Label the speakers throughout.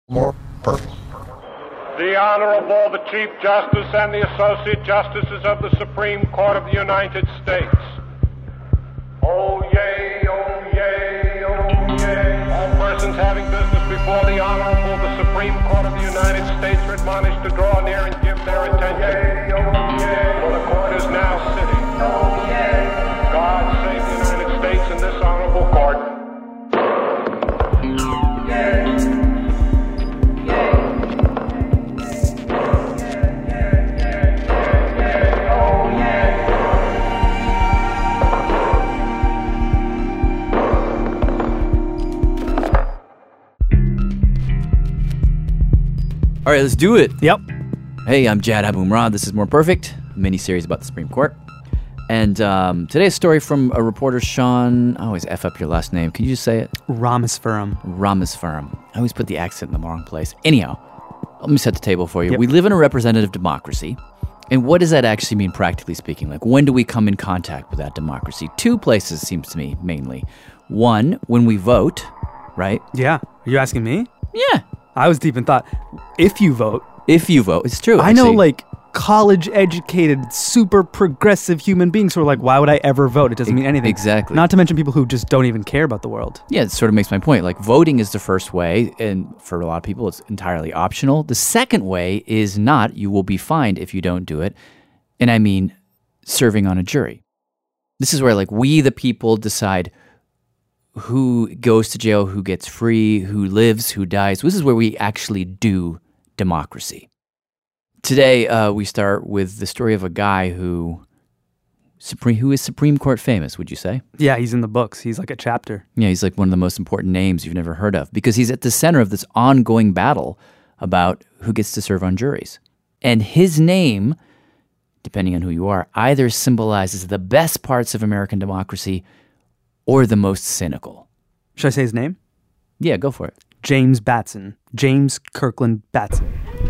Speaker 1: More perfect.
Speaker 2: The Honorable, the Chief Justice and the Associate Justices of the Supreme Court of the United States. Oh, yay, oh, yay, oh, yay. All persons having business before the Honorable, the Supreme Court of the United States are admonished to draw near and give their attention. Yay, oh, yay. For the court is now sitting. Oh, yay. God save the United States and this Honorable Court. Yay.
Speaker 3: All right, let's do it.
Speaker 4: Yep.
Speaker 3: Hey, I'm Jad Abumrad. This is More Perfect, a mini-series about the Supreme Court. And today's story from a reporter, Sean... I always F up your last name. Can you just say it?
Speaker 4: Ramaswamy.
Speaker 3: Ramaswamy. I always put the accent in the wrong place. Anyhow, let me set the table for you.
Speaker 4: Yep.
Speaker 3: We live in a representative democracy. And what does that actually mean, practically speaking? Like, when do we come in contact with that democracy? Two places, seems to me, mainly. One, when we vote, right?
Speaker 4: Yeah. Are you asking me?
Speaker 3: Yeah.
Speaker 4: I was deep in thought. If you vote.
Speaker 3: If you vote. It's true.
Speaker 4: I know, like, college-educated, super progressive human beings who are like, why would I ever vote? It doesn't mean anything.
Speaker 3: Exactly.
Speaker 4: Not to mention people who just don't even care about the world.
Speaker 3: Yeah, it sort of makes my point. Like, voting is the first way, and for a lot of people, it's entirely optional. The second way is not. You will be fined if you don't do it. And I mean serving on a jury. This is where, like, we, the people, decide who goes to jail, who gets free, who lives, who dies. This is where we actually do democracy. Today, we start with the story of a guy who is Supreme Court famous, would you say?
Speaker 4: Yeah, he's in the books. He's like a chapter.
Speaker 3: Yeah, he's like one of the most important names you've never heard of because he's at the center of this ongoing battle about who gets to serve on juries. And his name, depending on who you are, either symbolizes the best parts of American democracy or the most cynical.
Speaker 4: Should I say his name?
Speaker 3: Yeah, go for it.
Speaker 4: James Batson. James Kirkland Batson.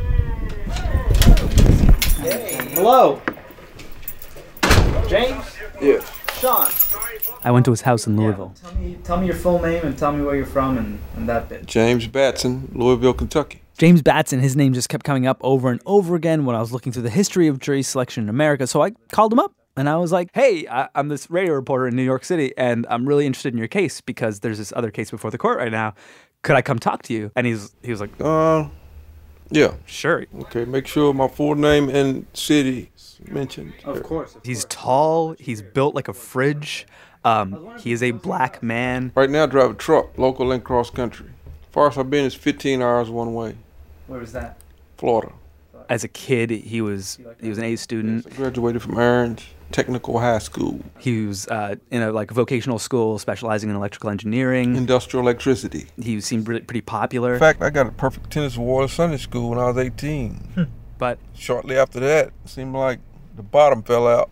Speaker 5: Hey. Hello. James?
Speaker 1: Yeah.
Speaker 5: Sean.
Speaker 4: I went to his house in Louisville.
Speaker 5: Tell me your full name and tell me where you're from and that bit.
Speaker 1: James Batson, Louisville, Kentucky.
Speaker 4: James Batson, his name just kept coming up over and over again when I was looking through the history of jury selection in America, so I called him up. And I was like, hey, I'm this radio reporter in New York City, and I'm really interested in your case because there's this other case before the court right now. Could I come talk to you? And he was like,
Speaker 1: Yeah.
Speaker 4: sure.
Speaker 1: Okay, make sure my full name and city is mentioned.
Speaker 5: Of course.
Speaker 4: He's tall. He's built like a fridge. He is a black man.
Speaker 1: Right now I drive a truck, local and cross country. Far as I've been is 15 hours one way.
Speaker 5: Where was that?
Speaker 1: Florida.
Speaker 4: As a kid, he was an A student.
Speaker 1: I graduated from Aarons Technical High School.
Speaker 4: He was in a vocational school specializing in electrical engineering.
Speaker 1: Industrial electricity.
Speaker 4: He seemed pretty popular.
Speaker 1: In fact, I got a perfect tennis award at Sunday school when I was 18.
Speaker 4: But
Speaker 1: shortly after that, it seemed like the bottom fell out.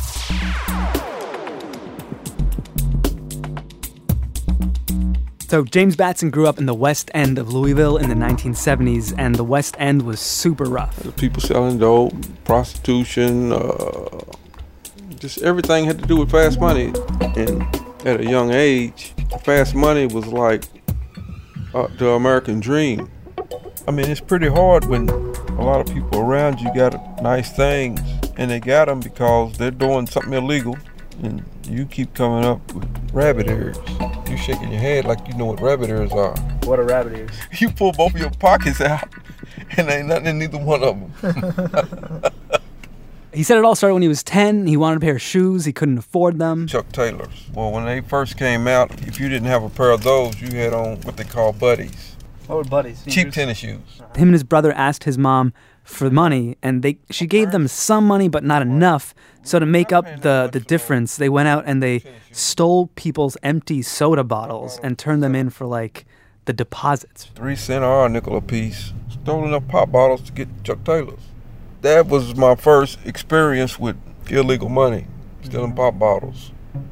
Speaker 4: So James Batson grew up in the West End of Louisville in the 1970s, and the West End was super rough.
Speaker 1: People selling dope, prostitution, just everything had to do with fast money. And at a young age, fast money was like the American dream. I mean, it's pretty hard when a lot of people around you got nice things, and they got them because they're doing something illegal, and you keep coming up with rabbit ears. You shaking your head like you know what rabbit ears are.
Speaker 5: What are rabbit ears?
Speaker 1: You pull both of your pockets out, and ain't nothing in neither one of them.
Speaker 4: He said it all started when he was 10. He wanted a pair of shoes. He couldn't afford them.
Speaker 1: Chuck Taylors. Well, when they first came out, if you didn't have a pair of those, you had on what they call buddies.
Speaker 5: What were buddies?
Speaker 1: Cheap tennis shoes.
Speaker 4: Him and his brother asked his mom for money, and she gave them some money, but not enough. So to make up the difference, they went out and they stole people's empty soda bottles and turned them in for, like, the deposits.
Speaker 1: 3 cents or a nickel a piece. Stole enough pop bottles to get Chuck Taylors. That was my first experience with illegal money, stealing pop bottles.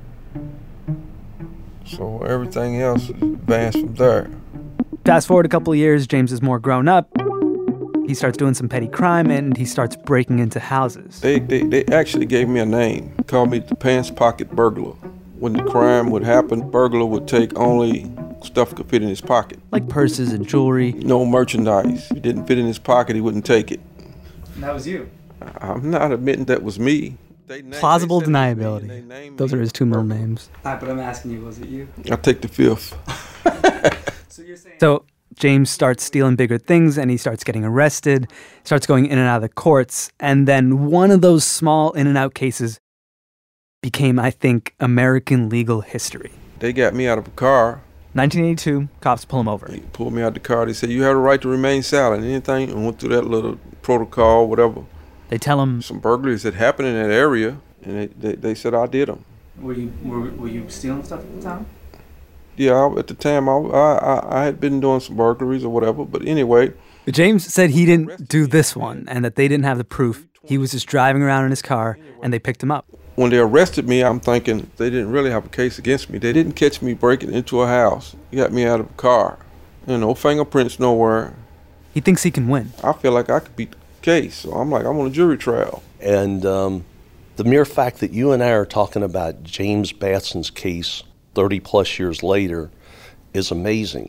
Speaker 1: So everything else advanced from there.
Speaker 4: Fast forward a couple of years, James is more grown up. He starts doing some petty crime, and he starts breaking into houses.
Speaker 1: They actually gave me a name. Called me the pants pocket burglar. When the crime would happen, burglar would take only stuff could fit in his pocket.
Speaker 4: Like purses and jewelry.
Speaker 1: No merchandise. If it didn't fit in his pocket, he wouldn't take it.
Speaker 5: And that was you.
Speaker 1: I'm not admitting that was me.
Speaker 4: Plausible
Speaker 1: they said it was me,
Speaker 4: deniability.
Speaker 1: and they named
Speaker 4: Those
Speaker 1: me.
Speaker 4: are his two middle names.
Speaker 5: But I'm asking you, was it you?
Speaker 1: I take the fifth.
Speaker 5: So you're saying...
Speaker 4: So James starts stealing bigger things and he starts getting arrested, starts going in and out of the courts. And then one of those small in and out cases became, I think, American legal history.
Speaker 1: They got me out of a car.
Speaker 4: 1982, cops pull him over.
Speaker 1: They pulled me out of the car. They said, you have the right to remain silent. Anything, and went through that little protocol, whatever.
Speaker 4: They tell him,
Speaker 1: Some burglaries had happened in that area, and they said I did them.
Speaker 5: Were you stealing stuff at the time?
Speaker 1: Yeah, at the time, I had been doing some burglaries or whatever. But anyway,
Speaker 4: James said he didn't do this one and that they didn't have the proof. He was just driving around in his car and they picked him up.
Speaker 1: when they arrested me, I'm thinking they didn't really have a case against me. They didn't catch me breaking into a house. They got me out of a car. No fingerprints nowhere.
Speaker 4: He thinks he can win.
Speaker 1: I feel like I could beat the case. So I'm like, I'm on a jury trial.
Speaker 6: And the mere fact that you and I are talking about James Batson's case 30 plus years later is amazing.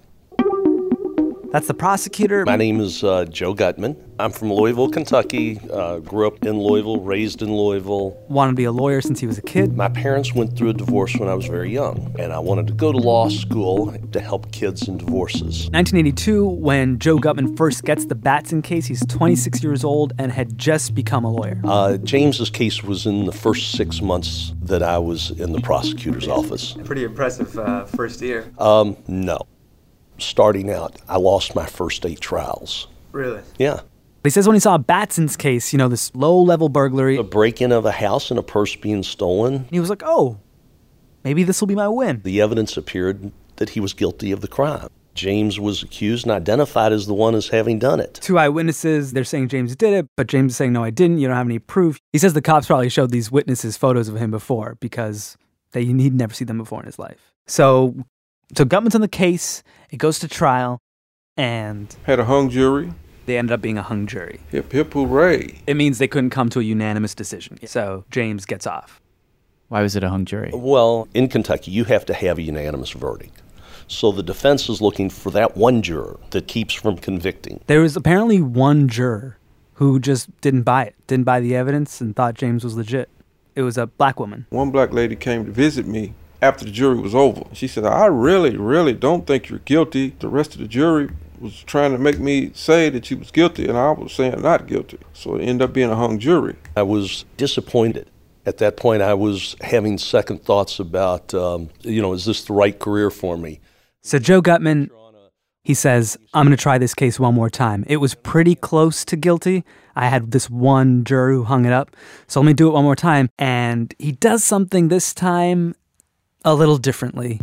Speaker 4: That's the prosecutor.
Speaker 6: My name is Joe Gutman. I'm from Louisville, Kentucky. Grew up in Louisville, raised in Louisville.
Speaker 4: Wanted to be a lawyer since he was a kid.
Speaker 6: My parents went through a divorce when I was very young, and I wanted to go to law school to help kids in divorces.
Speaker 4: 1982, when Joe Gutman first gets the Batson case, he's 26 years old and had just become a lawyer.
Speaker 6: James's case was in the first 6 months that I was in the prosecutor's office.
Speaker 5: Pretty impressive first year.
Speaker 6: No. Starting out, I lost my first 8 trials.
Speaker 5: Really?
Speaker 6: Yeah.
Speaker 4: He says when he saw Batson's case, this low-level burglary,
Speaker 6: A break-in of a house and a purse being stolen.
Speaker 4: he was like, oh, maybe this will be my win.
Speaker 6: The evidence appeared that he was guilty of the crime. James was accused and identified as the one as having done it.
Speaker 4: 2 eyewitnesses, they're saying James did it, but James is saying, no, I didn't. You don't have any proof. He says the cops probably showed these witnesses photos of him before because he'd never seen them before in his life. So Gutman's on the case, it goes to trial, and
Speaker 1: Had a hung jury.
Speaker 4: they ended up being a hung jury.
Speaker 1: Hip, hip, hooray.
Speaker 4: It means they couldn't come to a unanimous decision. So James gets off.
Speaker 3: Why was it a hung jury?
Speaker 6: Well, in Kentucky, you have to have a unanimous verdict. So the defense is looking for that one juror that keeps from convicting.
Speaker 4: There was apparently one juror who just didn't buy it, didn't buy the evidence, and thought James was legit. It was a black woman.
Speaker 1: One black lady came to visit me after the jury was over. She said, I really, really don't think you're guilty. The rest of the jury was trying to make me say that you was guilty, and I was saying not guilty. So it ended up being a hung jury.
Speaker 6: I was disappointed. At that point, I was having second thoughts about, is this the right career for me?
Speaker 4: So Joe Gutman, he says, I'm going to try this case one more time. It was pretty close to guilty. I had this one juror who hung it up. So let me do it one more time. And he does something this time a little differently.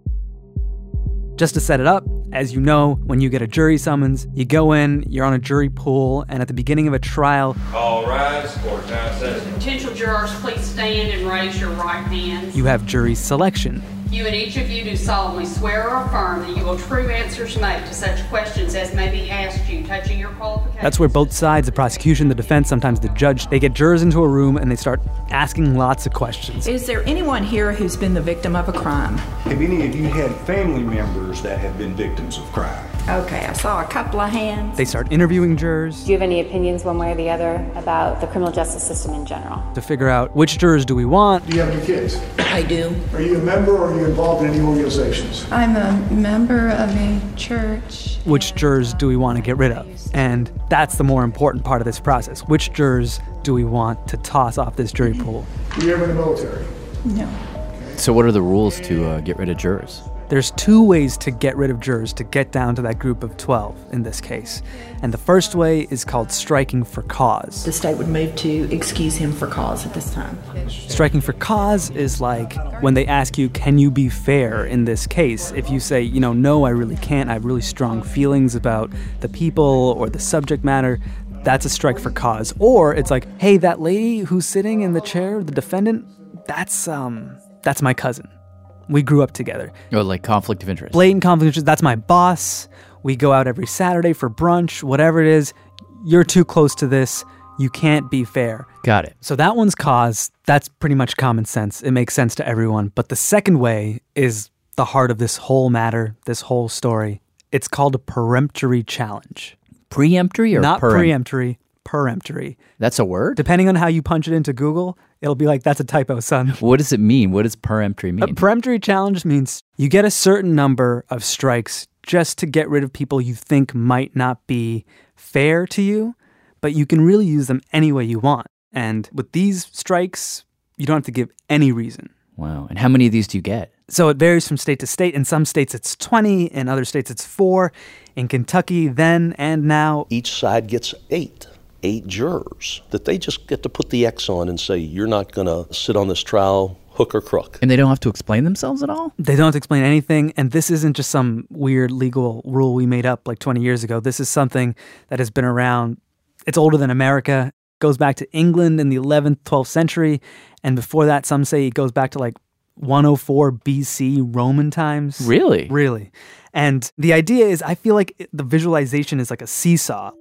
Speaker 4: Just to set it up, as you know, when you get a jury summons, you go in, you're on a jury pool, and at the beginning of a trial,
Speaker 7: All rise, court now session.
Speaker 8: Potential jurors, please stand and raise your right hands.
Speaker 4: you have jury selection.
Speaker 8: You and each of you do solemnly swear or affirm that you will true answers make to such questions as may be asked you touching your qualifications.
Speaker 4: That's where both sides, the prosecution, the defense, sometimes the judge, they get jurors into a room and they start asking lots of questions.
Speaker 9: Is there anyone here who's been the victim of a crime?
Speaker 10: Have any of you had family members that have been victims of crime?
Speaker 9: Okay, I saw a couple of hands.
Speaker 4: They start interviewing jurors
Speaker 11: Do you have any opinions one way or the other about the criminal justice system in general?
Speaker 4: to figure out which jurors do we want.
Speaker 10: Do you have any kids?
Speaker 9: I do.
Speaker 10: Are you a member or are you involved in any organizations?
Speaker 12: I'm a member of a church.
Speaker 4: Which jurors do we want to get rid of? And that's the more important part of this process. Which jurors do we want to toss off this jury pool?
Speaker 10: Were you ever in the military?
Speaker 12: No.
Speaker 3: So what are the rules to get rid of jurors?
Speaker 4: There's 2 ways to get rid of jurors to get down to that group of 12 in this case. And the first way is called striking for cause.
Speaker 9: The state would move to excuse him for cause at this time.
Speaker 4: Striking for cause is like when they ask you, can you be fair in this case? If you say, no, I really can't. I have really strong feelings about the people or the subject matter. That's a strike for cause. Or it's like, hey, that lady who's sitting in the chair, the defendant, that's my cousin. We grew up together.
Speaker 3: Oh, like conflict of interest.
Speaker 4: Blatant conflict of interest. That's my boss. We go out every Saturday for brunch, whatever it is. You're too close to this. You can't be fair.
Speaker 3: Got it.
Speaker 4: So that one's cause. That's pretty much common sense. It makes sense to everyone. But the second way is the heart of this whole matter, this whole story. It's called a peremptory challenge.
Speaker 3: Preemptory or
Speaker 4: not preemptory? Peremptory.
Speaker 3: That's a word?
Speaker 4: Depending on how you punch it into Google, it'll be like, that's a typo, son.
Speaker 3: What does it mean? What does peremptory mean?
Speaker 4: A peremptory challenge means you get a certain number of strikes just to get rid of people you think might not be fair to you, but you can really use them any way you want. And with these strikes, you don't have to give any reason.
Speaker 3: Wow. And how many of these do you get?
Speaker 4: So it varies from state to state. In some states, it's 20. In other states, it's 4. In Kentucky, then and now,
Speaker 6: each side gets 8 jurors that they just get to put the X on and say, you're not going to sit on this trial hook or crook.
Speaker 3: And they don't have to explain themselves at all?
Speaker 4: They don't have to explain anything. And this isn't just some weird legal rule we made up like 20 years ago. This is something that has been around. It's older than America. Goes back to England in the 11th, 12th century. And before that, some say it goes back to like 104 BC Roman times.
Speaker 3: Really?
Speaker 4: Really. And the idea is, I feel like the visualization is like a seesaw.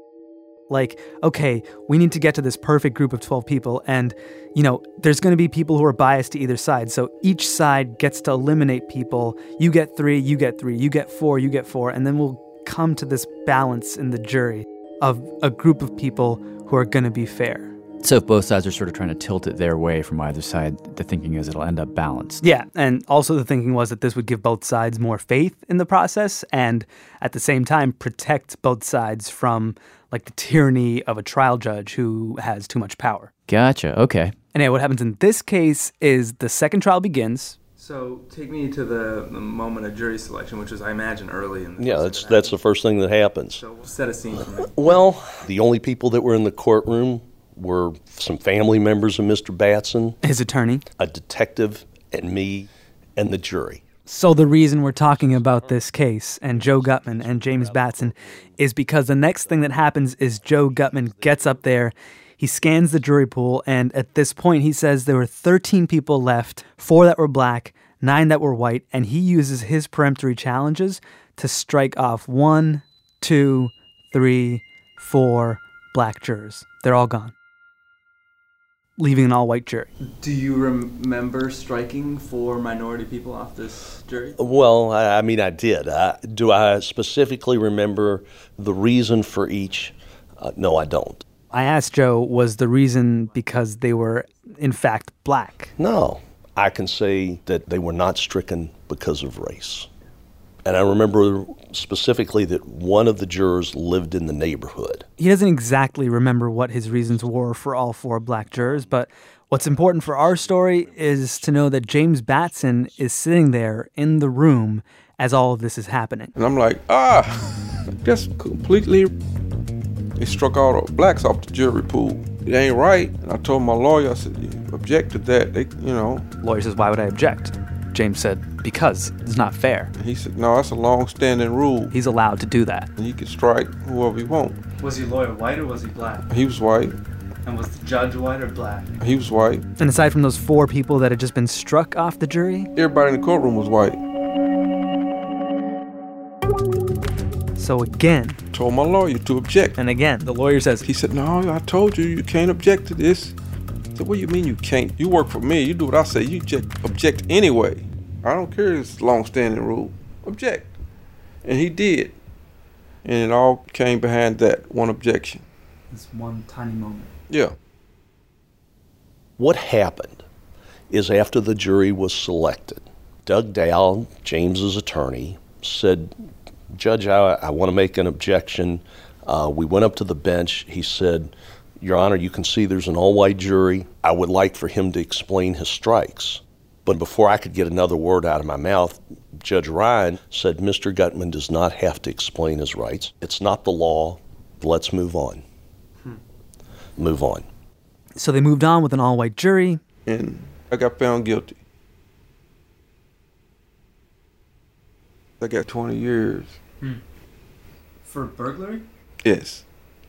Speaker 4: Like, okay, we need to get to this perfect group of 12 people. And, you know, there's going to be people who are biased to either side. So each side gets to eliminate people. You get 3, you get 3, you get 4, you get 4. And then we'll come to this balance in the jury of a group of people who are going to be fair.
Speaker 3: So if both sides are sort of trying to tilt it their way from either side, the thinking is it'll end up balanced.
Speaker 4: Yeah, and also the thinking was that this would give both sides more faith in the process and at the same time protect both sides from like the tyranny of a trial judge who has too much power.
Speaker 3: Gotcha, okay.
Speaker 4: And yeah, what happens in this case is the second trial begins.
Speaker 5: So take me to the moment of jury selection, which was, I imagine, early in the
Speaker 6: Yeah, that's the first thing that happens.
Speaker 5: So set a scene for me.
Speaker 6: Well, the only people that were in the courtroom were some family members of Mr. Batson,
Speaker 4: his attorney,
Speaker 6: a detective, and me, and the jury.
Speaker 4: So the reason we're talking about this case and Joe Gutman and James Batson is because the next thing that happens is Joe Gutman gets up there, he scans the jury pool, and at this point he says there were 13 people left, 4 that were black, 9 that were white, and he uses his peremptory challenges to strike off 1, 2, 3, 4 black jurors. They're all gone, leaving an all-white jury.
Speaker 5: Do you remember striking 4 minority people off this jury?
Speaker 6: Well, I mean, I did. Do I specifically remember the reason for each? No, I don't.
Speaker 4: I asked Joe, was the reason because they were, in fact, black?
Speaker 6: No. I can say that they were not stricken because of race. And I remember specifically that one of the jurors lived in the neighborhood.
Speaker 4: He doesn't exactly remember what his reasons were for all 4 black jurors, but what's important for our story is to know that James Batson is sitting there in the room as all of this is happening.
Speaker 1: And I'm like, that's completely... They struck all the blacks off the jury pool. It ain't right. And I told my lawyer, I said, you object to that.
Speaker 4: Lawyer says, why would I object? James said, because it's not fair.
Speaker 1: And he said, no, that's a long-standing rule.
Speaker 4: He's allowed to do that.
Speaker 1: And he can strike whoever he wants.
Speaker 5: Was your lawyer white or was he black?
Speaker 1: He was white.
Speaker 5: And was the judge white or black?
Speaker 1: He was white.
Speaker 4: And aside from those 4 people that had just been struck off the jury?
Speaker 1: Everybody in the courtroom was white.
Speaker 4: So again...
Speaker 1: Told my lawyer to object.
Speaker 4: And again, the lawyer says...
Speaker 1: He said, no, I told you can't object to this. I said, what do you mean you can't? You work for me. You do what I say. You object anyway. I don't care if it's a long-standing rule. Object. And he did. And it all came behind that one objection.
Speaker 5: This one tiny moment.
Speaker 1: Yeah.
Speaker 6: What happened is after the jury was selected, Doug Dow, James's attorney, said, Judge, I want to make an objection. We went up to the bench. He said, Your Honor, you can see there's an all-white jury. I would like for him to explain his strikes. But before I could get another word out of my mouth, Judge Ryan said, Mr. Gutman does not have to explain his rights. It's not the law. Let's move on. Move on.
Speaker 4: So they moved on with an all-white jury.
Speaker 1: And I got found guilty. I got 20 years.
Speaker 5: For burglary?
Speaker 1: Yes.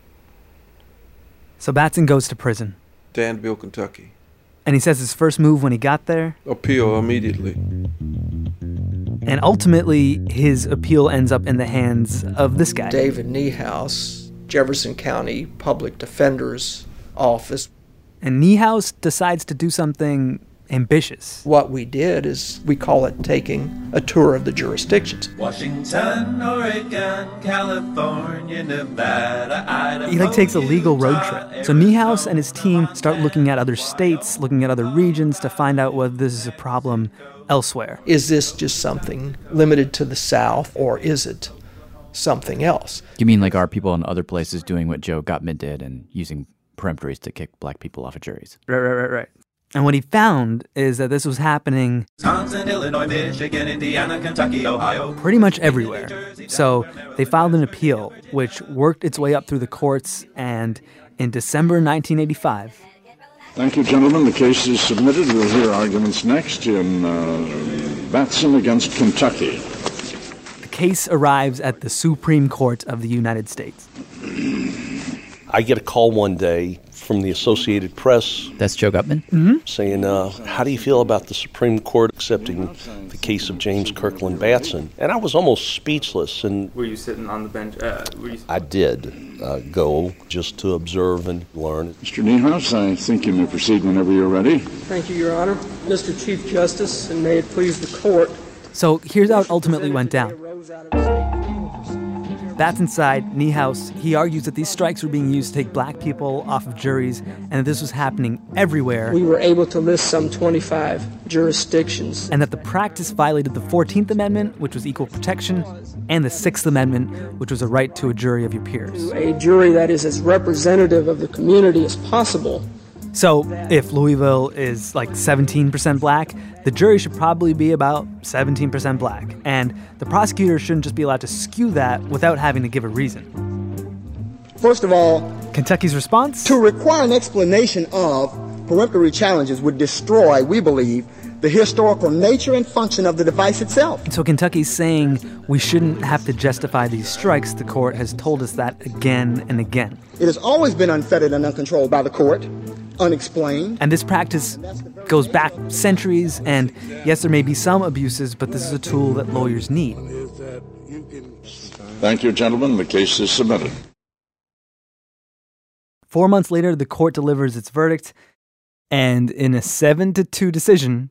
Speaker 4: So Batson goes to prison.
Speaker 1: Danville, Kentucky.
Speaker 4: And he says his first move when he got there?
Speaker 1: Appeal immediately.
Speaker 4: And ultimately, his appeal ends up in the hands of this guy.
Speaker 13: David Niehaus, Jefferson County Public Defender's Office.
Speaker 4: And Niehaus decides to do something ambitious.
Speaker 13: What we did is we call it taking a tour of the jurisdictions.
Speaker 14: Washington, Oregon, California, Nevada, Idaho.
Speaker 4: He takes a legal road trip. So Niehaus and his team start looking at other states, looking at other regions to find out whether this is a problem elsewhere.
Speaker 13: Is this just something limited to the South, or is it something else?
Speaker 3: You mean are people in other places doing what Joe Gottman did and using peremptories to kick black people off of juries?
Speaker 4: Right. And what he found is that this was happening
Speaker 14: Wisconsin, Illinois, Michigan, Indiana, Kentucky, Ohio.
Speaker 4: Pretty much everywhere. So they filed an appeal, which worked its way up through the courts, and in December 1985...
Speaker 15: Thank you, gentlemen. The case is submitted. We'll hear arguments next in Batson against Kentucky.
Speaker 4: The case arrives at the Supreme Court of the United States.
Speaker 6: I get a call one day from the Associated Press.
Speaker 3: That's Joe Gottman?
Speaker 4: Mm-hmm.
Speaker 6: Saying, how do you feel about the Supreme Court accepting the case of James Kirkland Batson? And I was almost speechless. And
Speaker 5: were you sitting on the bench?
Speaker 6: I did go just to observe and learn.
Speaker 15: Mr. Niehaus, I think you may proceed whenever you're ready.
Speaker 16: Thank you, Your Honor. Mr. Chief Justice, and may it please the court.
Speaker 4: So here's how it ultimately went down. Batson's side, Niehaus, he argues that these strikes were being used to take black people off of juries and that this was happening everywhere.
Speaker 16: We were able to list some 25 jurisdictions.
Speaker 4: And that the practice violated the 14th Amendment, which was equal protection, and the 6th Amendment, which was a right to a jury of your peers.
Speaker 16: A jury that is as representative of the community as possible.
Speaker 4: So if Louisville is 17% black, the jury should probably be about 17% black. And the prosecutor shouldn't just be allowed to skew that without having to give a reason.
Speaker 17: First of all,
Speaker 4: Kentucky's response?
Speaker 17: To require an explanation of peremptory challenges would destroy, we believe, the historical nature and function of the device itself.
Speaker 4: So Kentucky's saying we shouldn't have to justify these strikes. The court has told us that again and again.
Speaker 17: It has always been unfettered and uncontrolled by the court. Unexplained.
Speaker 4: And this practice goes back centuries, and yes, there may be some abuses, but this is a tool that lawyers need.
Speaker 15: Thank you, gentlemen. The case is submitted.
Speaker 4: 4 months later, the court delivers its verdict, and in a 7-2 decision,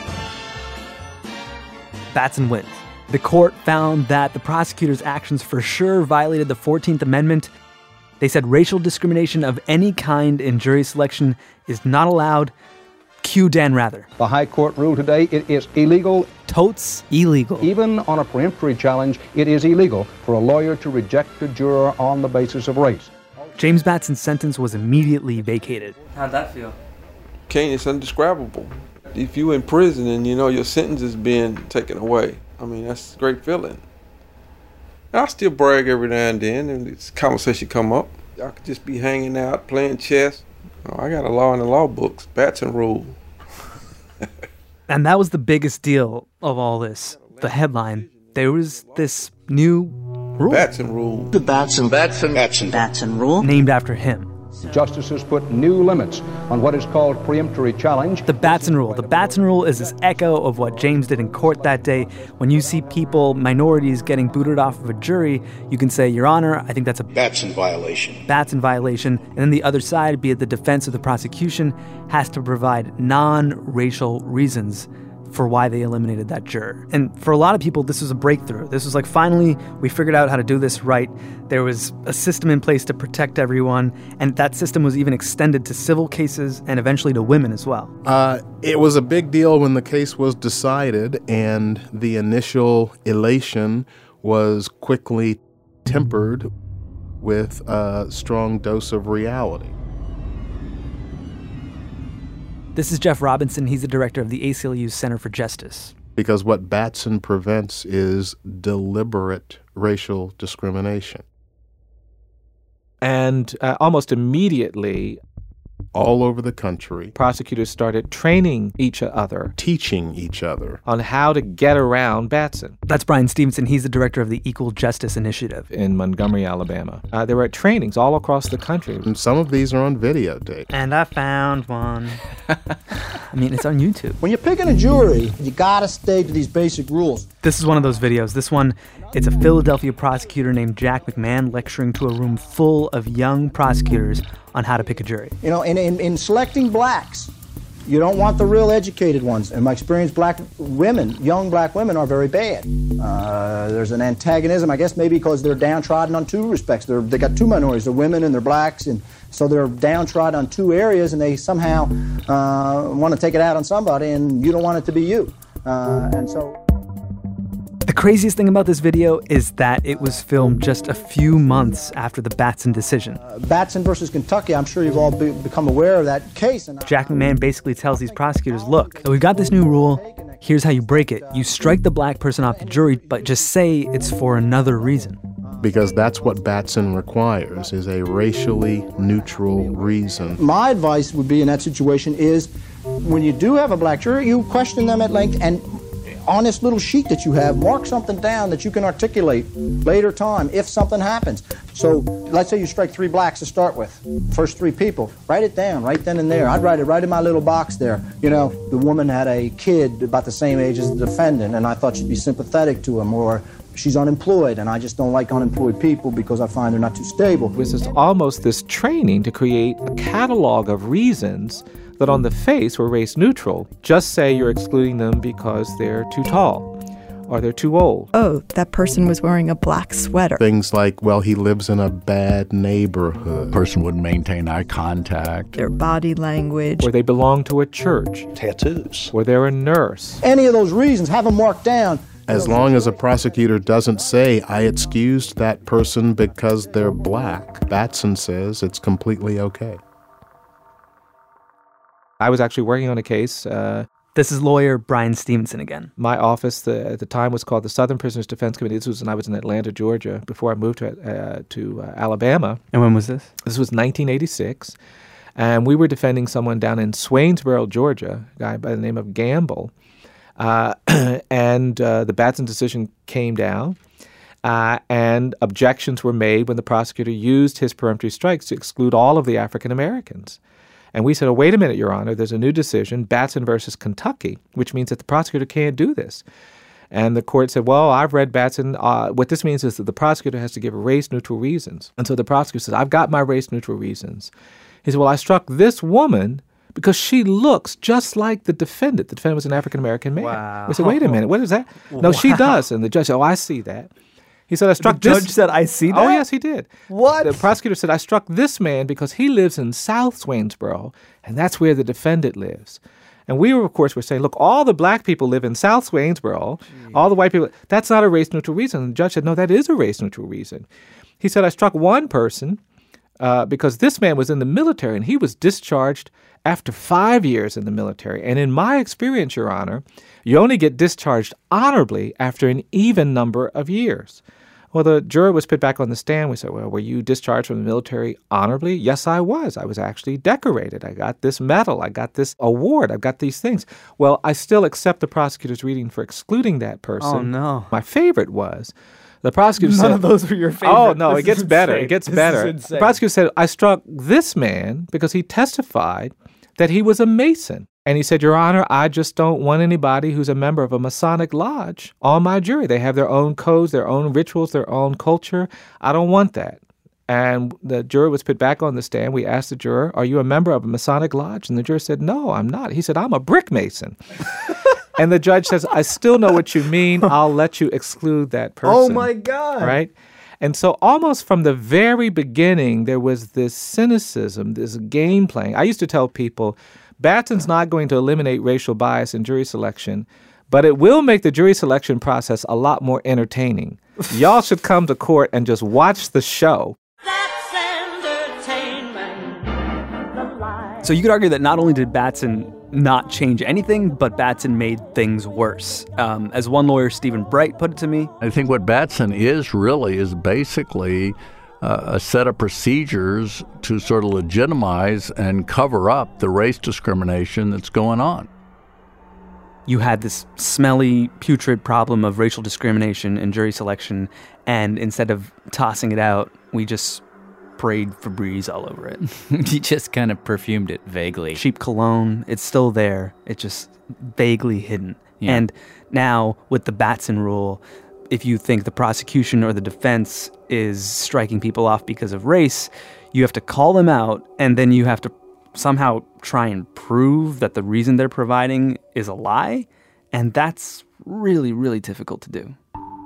Speaker 4: Batson wins. The court found that the prosecutor's actions for sure violated the 14th Amendment. They said racial discrimination of any kind in jury selection is not allowed. Cue Dan Rather.
Speaker 18: The High Court ruled today it is illegal.
Speaker 4: Totes illegal.
Speaker 18: Even on a peremptory challenge, it is illegal for a lawyer to reject a juror on the basis of race.
Speaker 4: James Batson's sentence was immediately vacated.
Speaker 5: How'd that feel?
Speaker 1: Kane, it's indescribable. If you're in prison and your sentence is being taken away, that's a great feeling. I still brag every now and then, and this conversation come up. I could just be hanging out, playing chess. I got a law in the law books, Batson rule.
Speaker 4: And that was the biggest deal of all this. The headline, there was this new rule.
Speaker 1: Batson rule.
Speaker 17: The Batson rule.
Speaker 4: Named after him.
Speaker 18: Justices put new limits on what is called peremptory challenge.
Speaker 4: The Batson rule. The Batson rule is this echo of what James did in court that day. When you see people, minorities, getting booted off of a jury, you can say, Your Honor, I think that's a
Speaker 15: Batson violation.
Speaker 4: Batson violation. And then the other side, be it the defense or the prosecution, has to provide non-racial reasons for why they eliminated that juror. And for a lot of people, this was a breakthrough. This was finally, we figured out how to do this right. There was a system in place to protect everyone, and that system was even extended to civil cases and eventually to women as well.
Speaker 19: It was a big deal when the case was decided, and the initial elation was quickly tempered with a strong dose of reality.
Speaker 4: This is Jeff Robinson. He's the director of the ACLU's Center for Justice.
Speaker 19: Because what Batson prevents is deliberate racial discrimination.
Speaker 20: And almost immediately,
Speaker 19: all over the country,
Speaker 20: prosecutors started training each other,
Speaker 19: teaching each other
Speaker 20: on how to get around Batson.
Speaker 4: That's Brian Stevenson. He's the director of the Equal Justice Initiative
Speaker 20: in Montgomery, Alabama. There were trainings all across the country.
Speaker 19: And some of these are on videotape.
Speaker 4: And I found one. It's on YouTube.
Speaker 17: When you're picking a jury, you gotta stay to these basic rules.
Speaker 4: This is one of those videos. This one, it's a Philadelphia prosecutor named Jack McMahon lecturing to a room full of young prosecutors on how to pick a jury.
Speaker 17: In selecting blacks,
Speaker 21: You don't want the real educated ones. In my experience, black women, young black women, are very bad. There's an antagonism, I guess maybe because they're downtrodden on two respects. They got two minorities, they're women and they're blacks, and so they're downtrodden on two areas, and they somehow want to take it out on somebody, and you don't want it to be you. And so...
Speaker 4: The craziest thing about this video is that it was filmed just a few months after the Batson decision.
Speaker 21: Batson versus Kentucky, I'm sure you've all become aware of that case. And
Speaker 4: Jack McMahon basically tells these prosecutors, look, we've got this new rule. Here's how you break it. You strike the black person off the jury, but just say it's for another reason.
Speaker 19: Because that's what Batson requires, is a racially neutral reason.
Speaker 21: My advice would be in that situation is when you do have a black jury, you question them at length, and on this little sheet that you have, mark something down that you can articulate later time if something happens. So let's say you strike 3 blacks to start with, first 3 people. Write it down right then and there. I'd write it right in my little box there. You know, the woman had a kid about the same age as the defendant, and I thought she'd be sympathetic to him, or she's unemployed, and I just don't like unemployed people because I find they're not too stable.
Speaker 20: This is almost this training to create a catalog of reasons that on the face were race neutral. Just say you're excluding them because they're too tall or they're too old.
Speaker 12: Oh, that person was wearing a black sweater.
Speaker 19: Things like, well, he lives in a bad neighborhood.
Speaker 22: Person wouldn't maintain eye contact.
Speaker 12: Their body language.
Speaker 20: Or they belong to a church.
Speaker 6: Tattoos.
Speaker 20: Or they're a nurse.
Speaker 21: Any of those reasons, have them marked down.
Speaker 19: As long as a prosecutor doesn't say, I excused that person because they're black, Batson says it's completely okay.
Speaker 20: I was actually working on a case.
Speaker 4: This is lawyer Brian Stevenson again.
Speaker 20: My office at the time was called the Southern Prisoners Defense Committee. This was when I was in Atlanta, Georgia, before I moved to Alabama.
Speaker 4: And when was this?
Speaker 20: This was 1986. And we were defending someone down in Swainsboro, Georgia, a guy by the name of Gamble. And the Batson decision came down. And objections were made when the prosecutor used his peremptory strikes to exclude all of the African Americans. And we said, oh, wait a minute, Your Honor, there's a new decision, Batson versus Kentucky, which means that the prosecutor can't do this. And the court said, well, I've read Batson. What this means is that the prosecutor has to give race-neutral reasons. And so the prosecutor said, I've got my race-neutral reasons. He said, well, I struck this woman because she looks just like the defendant. The defendant was an African-American man.
Speaker 4: Wow.
Speaker 20: We said, wait a minute, what is that? No, she does. And the judge said, oh, I see that. He said, I struck
Speaker 4: this.
Speaker 20: The
Speaker 4: judge said, I see that?
Speaker 20: Oh, yes, he did.
Speaker 4: What?
Speaker 20: The prosecutor said, I struck this man because he lives in South Swainsboro, and that's where the defendant lives. And we, of course, were saying, look, all the black people live in South Swainsboro, all the white people. That's not a race-neutral reason. And the judge said, no, that is a race-neutral reason. He said, I struck one person because this man was in the military, and he was discharged after 5 years in the military. And in my experience, Your Honor, you only get discharged honorably after an even number of years. Well, the juror was put back on the stand. We said, well, were you discharged from the military honorably? Yes, I was. I was actually decorated. I got this medal. I got this award. I've got these things. Well, I still accept the prosecutor's reading for excluding that person.
Speaker 4: Oh, no.
Speaker 20: My favorite was the prosecutor said...
Speaker 4: None of those were your favorite.
Speaker 20: Oh, no,
Speaker 4: This
Speaker 20: it gets
Speaker 4: is
Speaker 20: better.
Speaker 4: insane.
Speaker 20: It gets
Speaker 4: This
Speaker 20: better.
Speaker 4: is insane.
Speaker 20: The prosecutor said, I struck this man because he testified that he was a Mason. And he said, Your Honor, I just don't want anybody who's a member of a Masonic lodge on my jury. They have their own codes, their own rituals, their own culture. I don't want that. And the juror was put back on the stand. We asked the juror, are you a member of a Masonic lodge? And the juror said, no, I'm not. He said, I'm a brick mason. And the judge says, I still know what you mean. I'll let you exclude that person.
Speaker 4: Oh, my God.
Speaker 20: Right? And so almost from the very beginning, there was this cynicism, this game playing. I used to tell people, Batson's not going to eliminate racial bias in jury selection, but it will make the jury selection process a lot more entertaining. Y'all should come to court and just watch the show.
Speaker 4: So you could argue that not only did Batson not change anything, but Batson made things worse. As one lawyer, Stephen Bright, put it to me.
Speaker 22: I think what Batson is basically a set of procedures to sort of legitimize and cover up the race discrimination that's going on.
Speaker 4: You had this smelly, putrid problem of racial discrimination in jury selection, and instead of tossing it out, we just sprayed Febreze all over it.
Speaker 3: You just kind of perfumed it vaguely.
Speaker 4: Cheap cologne, it's still there. It's just vaguely hidden.
Speaker 3: Yeah.
Speaker 4: And now with the Batson rule, if you think the prosecution or the defense is striking people off because of race, you have to call them out, and then you have to somehow try and prove that the reason they're providing is a lie, and that's really, really difficult to do.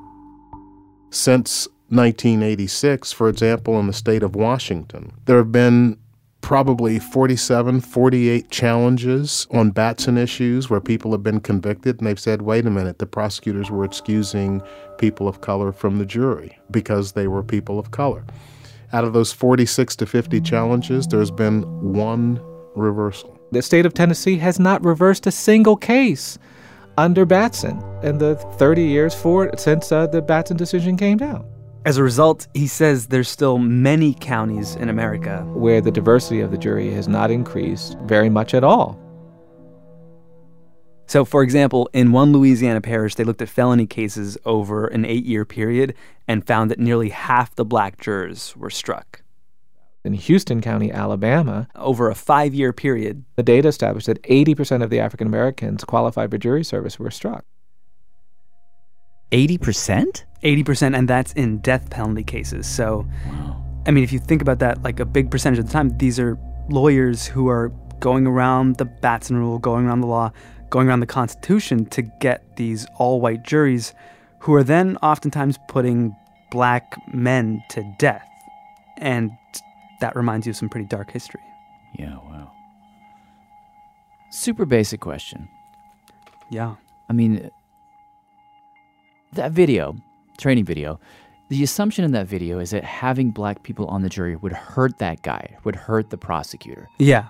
Speaker 19: Since 1986, for example, in the state of Washington, there have been probably 47, 48 challenges on Batson issues where people have been convicted, and they've said, wait a minute, the prosecutors were excusing people of color from the jury because they were people of color. Out of those 46 to 50 challenges, there's been one reversal.
Speaker 20: The state of Tennessee has not reversed a single case under Batson in the 30 years since the Batson decision came down.
Speaker 4: As a result, he says there's still many counties in America
Speaker 20: where the diversity of the jury has not increased very much at all.
Speaker 4: So, for example, in one Louisiana parish, they looked at felony cases over an 8-year period and found that nearly half the black jurors were struck.
Speaker 20: In Houston County, Alabama,
Speaker 4: over a 5-year period,
Speaker 20: the data established that 80% of the African Americans qualified for jury service were struck.
Speaker 3: 80%?
Speaker 4: 80%, and that's in death penalty cases. So, I mean, if you think about that, like a big percentage of the time, these are lawyers who are going around the Batson rule, going around the law, going around the Constitution to get these all-white juries who are then oftentimes putting black men to death. And that reminds you of some pretty dark history.
Speaker 3: Yeah, wow. Super basic question.
Speaker 4: Yeah.
Speaker 3: I mean, that video, training video, the assumption in that video is that having black people on the jury would hurt that guy, would hurt the prosecutor.
Speaker 4: Yeah.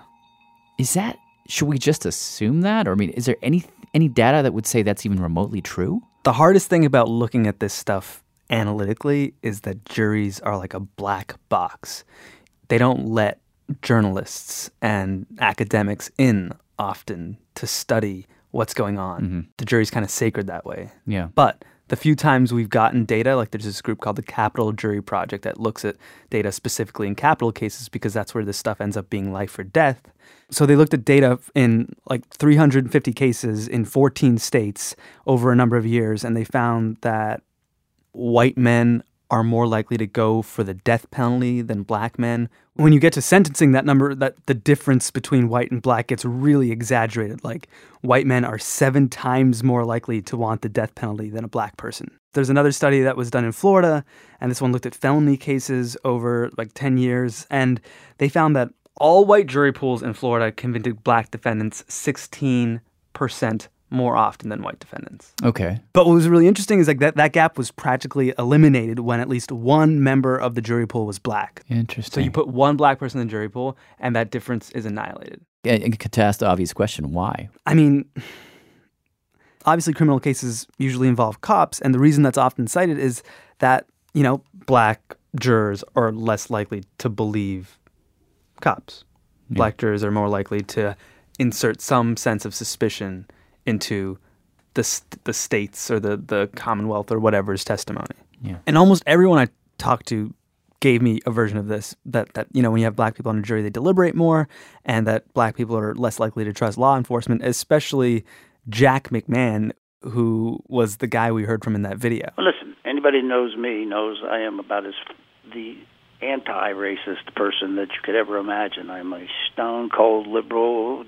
Speaker 3: Should we just assume that? Or, I mean, is there any data that would say that's even remotely true?
Speaker 4: The hardest thing about looking at this stuff analytically is that juries are like a black box. They don't let journalists and academics in often to study what's going on.
Speaker 3: Mm-hmm.
Speaker 4: The jury's kind of sacred that way.
Speaker 3: Yeah.
Speaker 4: But the few times we've gotten data, like there's this group called the Capital Jury Project that looks at data specifically in capital cases because that's where this stuff ends up being life or death. So they looked at data in like 350 cases in 14 states over a number of years, and they found that white men are more likely to go for the death penalty than black men. When you get to sentencing, that number, that the difference between white and black gets really exaggerated. Like white men are 7 times more likely to want the death penalty than a black person. There's another study that was done in Florida, and this one looked at felony cases over like 10 years, and they found that all white jury pools in Florida convicted black defendants 16% more often than white defendants.
Speaker 3: Okay.
Speaker 4: But what was really interesting is like that gap was practically eliminated when at least one member of the jury pool was black.
Speaker 3: Interesting.
Speaker 4: So you put one black person in the jury pool, and that difference is annihilated.
Speaker 3: Yeah, and could ask the obvious question, why?
Speaker 4: I mean, obviously criminal cases usually involve cops, and the reason that's often cited is that, you know, black jurors are less likely to believe cops. Yeah. Black jurors are more likely to insert some sense of suspicion into the state's or the Commonwealth or whatever's testimony.
Speaker 3: Yeah.
Speaker 4: And almost everyone I talked to gave me a version of this, that you know, when you have black people on a jury, they deliberate more, and that black people are less likely to trust law enforcement, especially Jack McMahon, who was the guy we heard from in that video.
Speaker 2: Well, listen, anybody who knows me knows I am about the anti-racist person that you could ever imagine. I'm a stone-cold liberal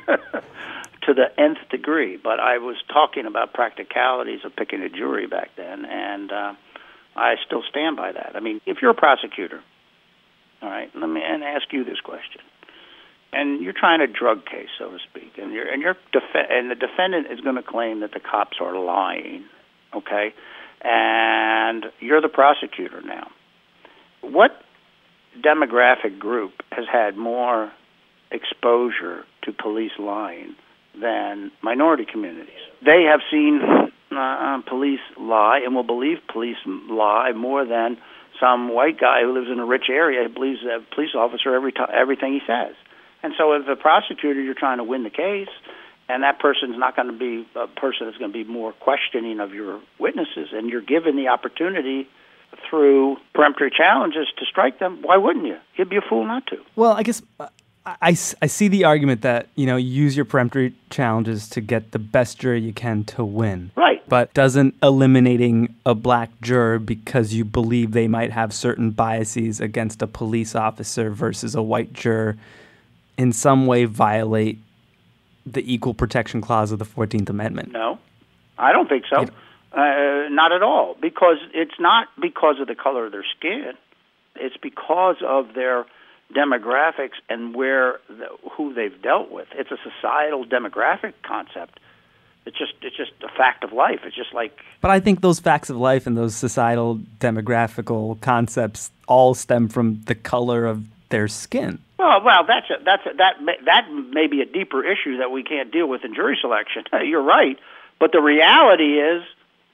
Speaker 2: to the nth degree, but I was talking about practicalities of picking a jury back then, and I still stand by that. I mean, if you're a prosecutor, all right, let me ask you this question, and you're trying a drug case, so to speak, and the defendant is going to claim that the cops are lying, okay, and you're the prosecutor now. What demographic group has had more exposure to police lying than minority communities? They have seen police lie and will believe police lie more than some white guy who lives in a rich area believes a police officer everything he says. And so as a prosecutor, you're trying to win the case, and that person's not going to be a person that's going to be more questioning of your witnesses, and you're given the opportunity through peremptory challenges to strike them. Why wouldn't you? You'd be a fool not to.
Speaker 4: Well, I guess I see the argument that, you know, use your peremptory challenges to get the best jury you can to win.
Speaker 2: Right.
Speaker 4: But doesn't eliminating a black juror because you believe they might have certain biases against a police officer versus a white juror in some way violate the equal protection clause of the 14th Amendment?
Speaker 2: No, I don't think so. Not at all, because it's not because of the color of their skin. It's because of their demographics and who they've dealt with. It's a societal demographic concept. It's just a fact of life. It's just like.
Speaker 4: But I think those facts of life and those societal demographical concepts all stem from the color of their skin.
Speaker 2: Well, that may be a deeper issue that we can't deal with in jury selection. You're right, but the reality is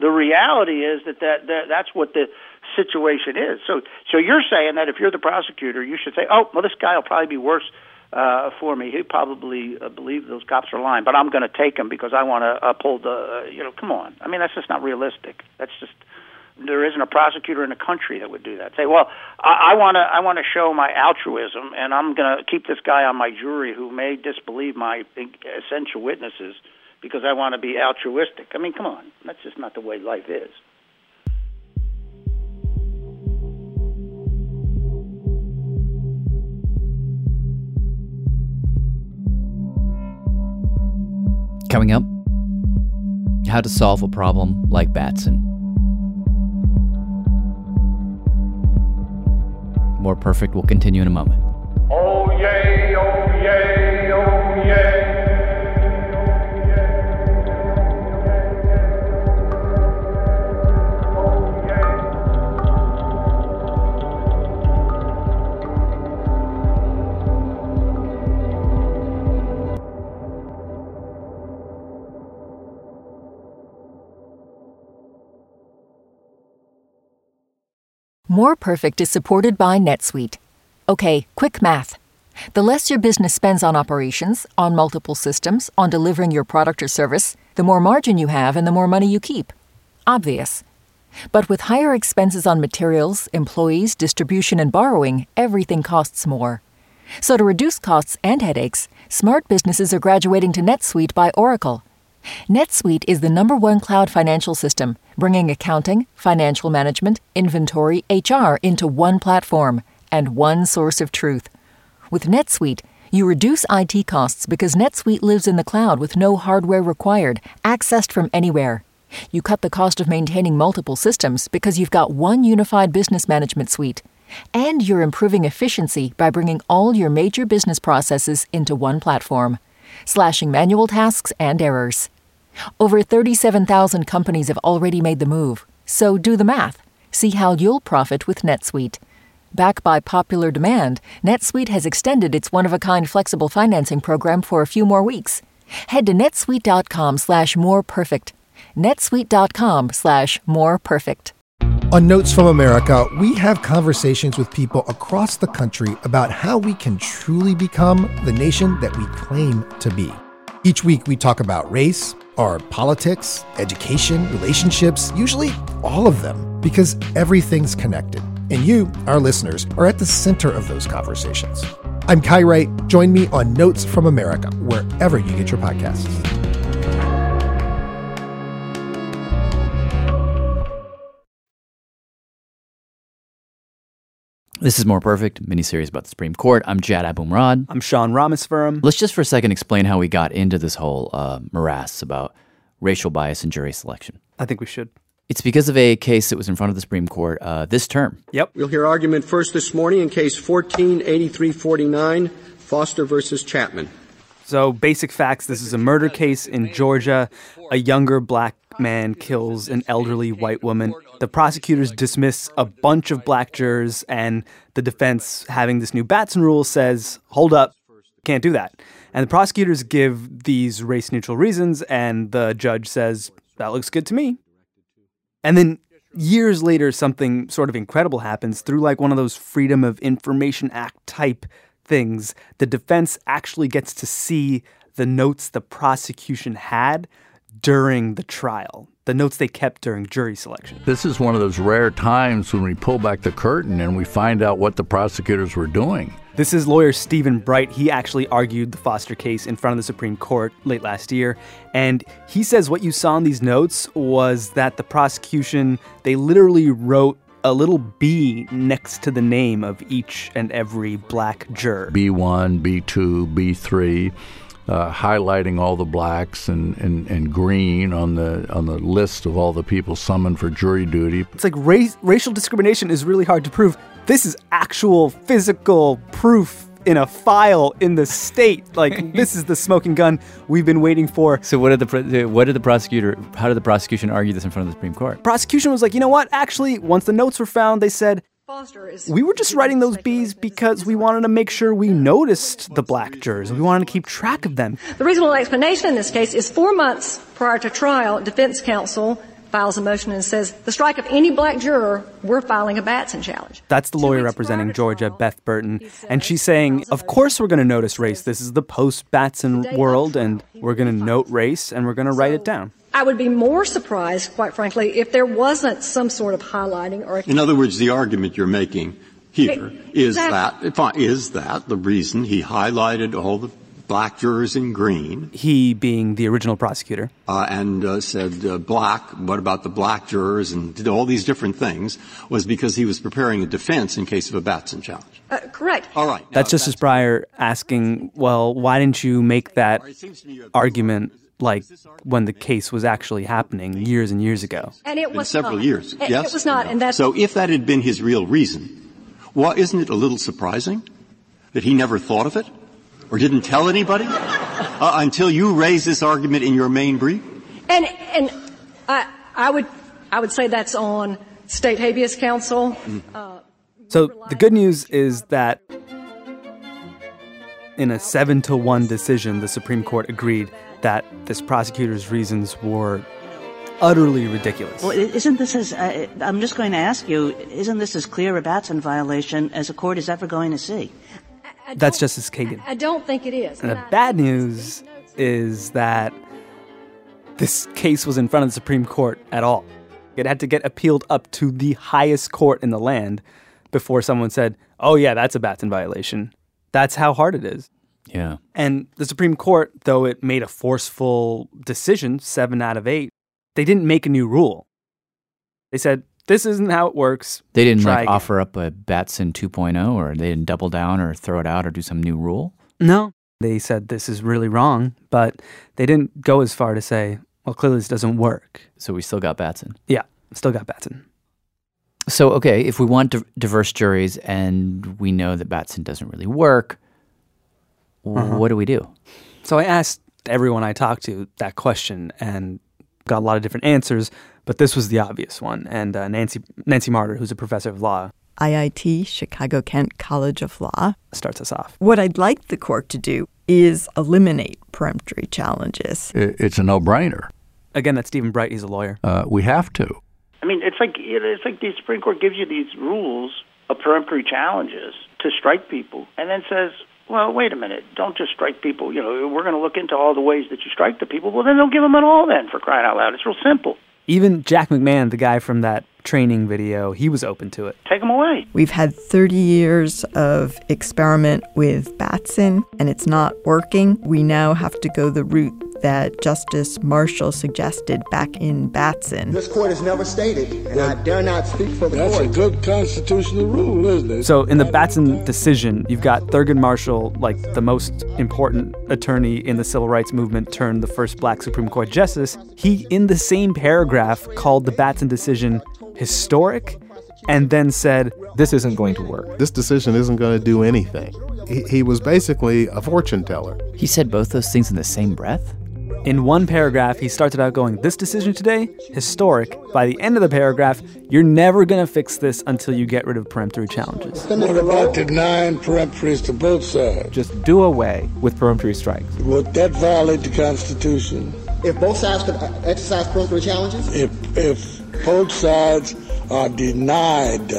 Speaker 2: that that's what the situation is. So you're saying that if you're the prosecutor, you should say, oh, well, this guy will probably be worse for me. He probably believe those cops are lying, but I'm going to take him because I want to uphold the. Come on. I mean, that's just not realistic. There isn't a prosecutor in the country that would do that. Say, well, I want to show my altruism, and I'm going to keep this guy on my jury who may disbelieve my essential witnesses because I want to be altruistic. I mean, come on. That's just not the way life is.
Speaker 3: Coming up, how to solve a problem like Batson. More Perfect will continue in a moment.
Speaker 14: Oh yay, oh yay, oh yay.
Speaker 7: More Perfect is supported by NetSuite. Okay, quick math. The less your business spends on operations, on multiple systems, on delivering your product or service, the more margin you have and the more money you keep. Obvious. But with higher expenses on materials, employees, distribution, and borrowing, everything costs more. So to reduce costs and headaches, smart businesses are graduating to NetSuite by Oracle. NetSuite is the #1 cloud financial system, bringing accounting, financial management, inventory, HR into one platform and one source of truth. With NetSuite, you reduce IT costs because NetSuite lives in the cloud with no hardware required, accessed from anywhere. You cut the cost of maintaining multiple systems because you've got one unified business management suite. And you're improving efficiency by bringing all your major business processes into one platform, slashing manual tasks and errors. Over 37,000 companies have already made the move, so do the math. See how you'll profit with NetSuite. Backed by popular demand, NetSuite has extended its one-of-a-kind flexible financing program for a few more weeks. Head to netsuite.com/moreperfect. netsuite.com/moreperfect.
Speaker 8: On Notes from America, we have conversations with people across the country about how we can truly become the nation that we claim to be. Each week we talk about race, or politics, education, relationships, usually all of them, because everything's connected. And you, our listeners, are at the center of those conversations. I'm Kai Wright. Join me on Notes from America, wherever you get your podcasts.
Speaker 3: This is More Perfect, miniseries about the Supreme Court. I'm Jad Abumrad.
Speaker 4: I'm Sean Rameswaram.
Speaker 3: Let's just for a second explain how we got into this whole morass about racial bias in jury selection.
Speaker 4: I think we should.
Speaker 3: It's because of a case that was in front of the Supreme Court this term.
Speaker 21: Yep. We'll hear argument first this morning in case 148349, Foster versus Chapman.
Speaker 4: So, basic facts, this is a murder case in Georgia. A younger black man kills an elderly white woman. The prosecutors dismiss a bunch of black jurors, and the defense, having this new Batson rule, says, hold up, can't do that. And the prosecutors give these race-neutral reasons, and the judge says, that looks good to me. And then years later, something sort of incredible happens through like one of those Freedom of Information Act type things. The defense actually gets to see the notes the prosecution had during the trial, the notes they kept during jury selection.
Speaker 22: This is one of those rare times when we pull back the curtain and we find out what the prosecutors were doing.
Speaker 4: This is lawyer Stephen Bright. He actually argued the Foster case in front of the Supreme Court late last year. And he says what you saw in these notes was that the prosecution, they literally wrote a little B next to the name of each and every black juror.
Speaker 22: B1, B2, B3. highlighting all the blacks and green on the list of all the people summoned for jury duty.
Speaker 4: It's like racial discrimination is really hard to prove. This is actual physical proof in a file in the state. Like, this is the smoking gun we've been waiting for.
Speaker 3: So how did the prosecution argue this in front of the Supreme Court?
Speaker 4: Prosecution was like, you know what? Actually, once the notes were found, they said, we were just writing those Bs because we wanted to make sure we noticed the black jurors. We wanted to keep track of them.
Speaker 10: The reasonable explanation in this case is 4 months prior to trial, defense counsel files a motion and says, the strike of any black juror, we're filing a Batson challenge.
Speaker 4: That's the lawyer representing Georgia, Beth Burton. And she's saying, of course we're going to notice race. This is the post-Batson world, and we're going to note race, and we're going to write it down.
Speaker 10: I would be more surprised, quite frankly, if there wasn't some sort of highlighting or...
Speaker 11: In other words, the argument you're making here is that the reason he highlighted all the black jurors in green.
Speaker 4: He being the original prosecutor.
Speaker 11: And said black, what about the black jurors, and did all these different things, was because he was preparing a defense in case of a Batson challenge.
Speaker 10: Correct.
Speaker 11: All right.
Speaker 4: That's Justice Breyer asking, well, why didn't you make that argument like when the case was actually happening years and years ago?
Speaker 10: And it was
Speaker 11: several
Speaker 10: not.
Speaker 11: years. Yes?
Speaker 10: It was not. And that's
Speaker 11: so if that had been his real reason, well, isn't it a little surprising that he never thought of it? Or didn't tell anybody until you raised this argument in your main brief?
Speaker 10: And I would say that's on state habeas counsel.
Speaker 4: So the good news is that in a 7-1 decision, the Supreme Court agreed that this prosecutor's reasons were utterly ridiculous.
Speaker 23: Well, isn't this I'm just going to ask you, isn't this as clear a Batson violation as a court is ever going to see?
Speaker 4: That's Justice Kagan.
Speaker 10: I don't think it is.
Speaker 4: And the bad news is that this case was in front of the Supreme Court at all. It had to get appealed up to the highest court in the land before someone said, oh yeah, that's a Batson violation. That's how hard it is.
Speaker 3: Yeah.
Speaker 4: And the Supreme Court, though it made a forceful decision, 7 out of 8, they didn't make a new rule. They said, this isn't how it works.
Speaker 3: They didn't
Speaker 4: offer
Speaker 3: up a Batson 2.0, or they didn't double down or throw it out or do some new rule?
Speaker 4: No. They said this is really wrong, but they didn't go as far to say, well, clearly this doesn't work.
Speaker 3: So we still got Batson?
Speaker 4: Yeah, still got Batson.
Speaker 3: So, okay, if we want diverse juries and we know that Batson doesn't really work, what do we do?
Speaker 4: So I asked everyone I talked to that question and got a lot of different answers, but this was the obvious one. And Nancy Martyr, who's a professor of law,
Speaker 12: IIT, Chicago-Kent College of Law,
Speaker 4: starts us off.
Speaker 12: What I'd like the court to do is eliminate peremptory challenges.
Speaker 22: It's a no-brainer.
Speaker 4: Again, that's Stephen Bright. He's a lawyer.
Speaker 22: We have to.
Speaker 2: I mean, it's like the Supreme Court gives you these rules of peremptory challenges to strike people, and then says, well, wait a minute, don't just strike people. You know, we're going to look into all the ways that you strike the people. Well, then don't give them at all then, for crying out loud. It's real simple.
Speaker 4: Even Jack McMahon, the guy from that training video, he was open to it.
Speaker 2: Take them away.
Speaker 12: We've had 30 years of experiment with Batson, and it's not working. We now have to go the route that Justice Marshall suggested back in Batson.
Speaker 17: This court has never stated, and I dare not speak for the court.
Speaker 15: That's a good constitutional rule, isn't it?
Speaker 4: So in the Batson decision, you've got Thurgood Marshall, like the most important attorney in the civil rights movement, turned the first black Supreme Court justice. He, in the same paragraph, called the Batson decision historic and then said,
Speaker 20: this isn't going to work.
Speaker 19: This decision isn't going to do anything. He was basically a fortune teller.
Speaker 3: He said both those things in the same breath?
Speaker 4: In one paragraph, he started out going, this decision today, historic. By the end of the paragraph, you're never going to fix this until you get rid of peremptory challenges.
Speaker 15: What about denying peremptories to both sides?
Speaker 20: Just do away with peremptory strikes.
Speaker 15: Would that violate the Constitution?
Speaker 17: If both sides could exercise peremptory challenges?
Speaker 15: If both sides are denied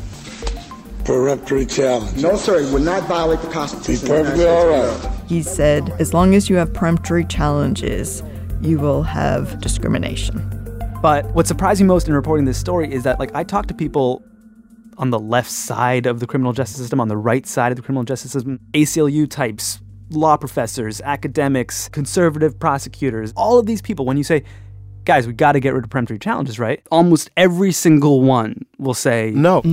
Speaker 15: peremptory challenges.
Speaker 17: No, sir, it would not violate the Constitution.
Speaker 15: Be perfectly all right.
Speaker 12: He said, as long as you have peremptory challenges, you will have discrimination.
Speaker 4: But what surprised me most in reporting this story is that, I talked to people on the left side of the criminal justice system, on the right side of the criminal justice system, ACLU types, law professors, academics, conservative prosecutors, all of these people, when you say, guys, we got to get rid of peremptory challenges, right? Almost every single one will say,
Speaker 13: No.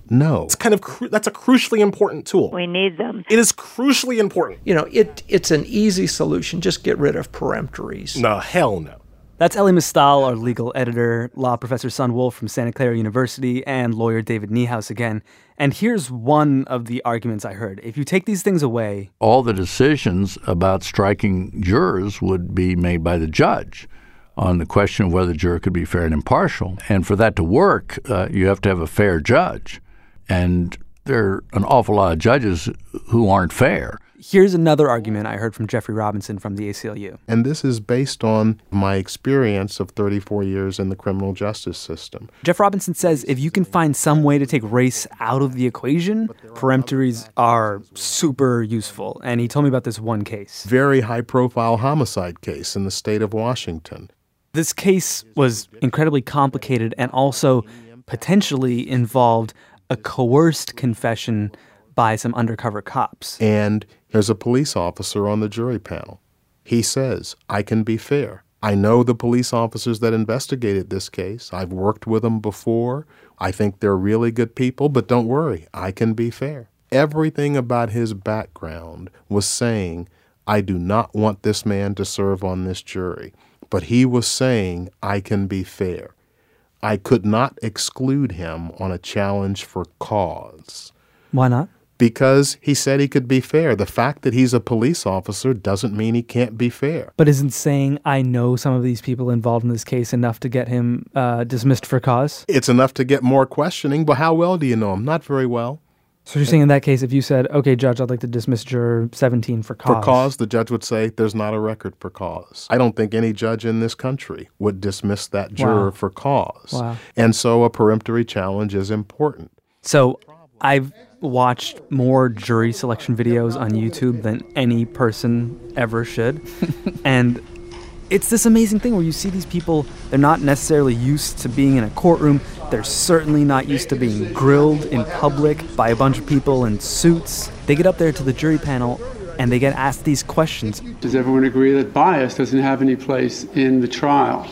Speaker 19: No.
Speaker 5: It's kind of that's a crucially important tool.
Speaker 9: We need them.
Speaker 5: It is crucially important.
Speaker 13: It's an easy solution. Just get rid of peremptories.
Speaker 5: No, hell no.
Speaker 4: That's Elie Mystal, our legal editor, law professor Sun Wolf from Santa Clara University, and lawyer David Niehaus again. And here's one of the arguments I heard. If you take these things away,
Speaker 22: all the decisions about striking jurors would be made by the judge on the question of whether the juror could be fair and impartial. And for that to work, you have to have a fair judge. And there are an awful lot of judges who aren't fair.
Speaker 4: Here's another argument I heard from Jeffrey Robinson from the ACLU.
Speaker 19: And this is based on my experience of 34 years in the criminal justice system.
Speaker 4: Jeff Robinson says if you can find some way to take race out of the equation, peremptories are super useful. And he told me about this one case.
Speaker 19: Very high-profile homicide case in the state of Washington.
Speaker 4: This case was incredibly complicated and also potentially involved a coerced confession by some undercover cops.
Speaker 19: And there's a police officer on the jury panel. He says, I can be fair. I know the police officers that investigated this case. I've worked with them before. I think they're really good people, but don't worry, I can be fair. Everything about his background was saying, I do not want this man to serve on this jury. But he was saying, I can be fair. I could not exclude him on a challenge for cause.
Speaker 4: Why not?
Speaker 19: Because he said he could be fair. The fact that he's a police officer doesn't mean he can't be fair.
Speaker 4: But isn't saying, I know some of these people involved in this case enough to get him dismissed for cause?
Speaker 19: It's enough to get more questioning, but how well do you know him? Not very well.
Speaker 4: So you're saying in that case, if you said, okay, Judge, I'd like to dismiss juror 17 for cause.
Speaker 19: For cause, the judge would say, there's not a record for cause. I don't think any judge in this country would dismiss that juror for cause.
Speaker 4: Wow.
Speaker 19: And so a peremptory challenge is important.
Speaker 4: So I've watched more jury selection videos on YouTube than any person ever should. And it's this amazing thing where you see these people, they're not necessarily used to being in a courtroom. They're certainly not used to being grilled in public by a bunch of people in suits. They get up there to the jury panel and they get asked these questions.
Speaker 16: Does everyone agree that bias doesn't have any place in the trial?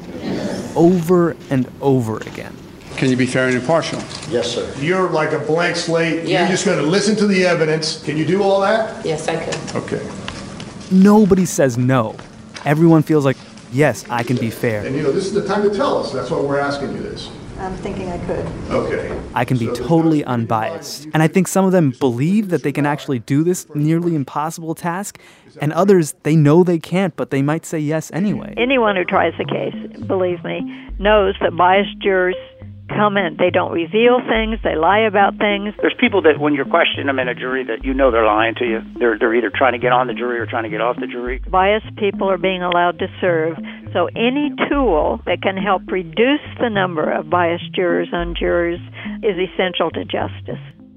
Speaker 4: Over and over again.
Speaker 16: Can you be fair and impartial?
Speaker 24: Yes, sir.
Speaker 25: You're like a blank slate.
Speaker 24: Yeah.
Speaker 25: You're just going to listen to the evidence. Can you do all that?
Speaker 24: Yes, I can.
Speaker 25: Okay.
Speaker 4: Nobody says no. Everyone feels like, yes, I can be fair.
Speaker 25: And this is the time to tell us. That's why we're asking you this.
Speaker 12: I'm thinking I could.
Speaker 25: Okay.
Speaker 4: I can be totally unbiased. And I think some of them believe that they can actually do this nearly impossible task, and others, they know they can't, but they might say yes anyway.
Speaker 9: Anyone who tries the case, believe me, knows that biased jurors come in. They don't reveal things. They lie about things.
Speaker 2: There's people that when you're questioning them in a jury that you know they're lying to you. They're either trying to get on the jury or trying to get off the jury.
Speaker 9: Biased people are being allowed to serve. So any tool that can help reduce the number of biased jurors on jurors is essential to justice.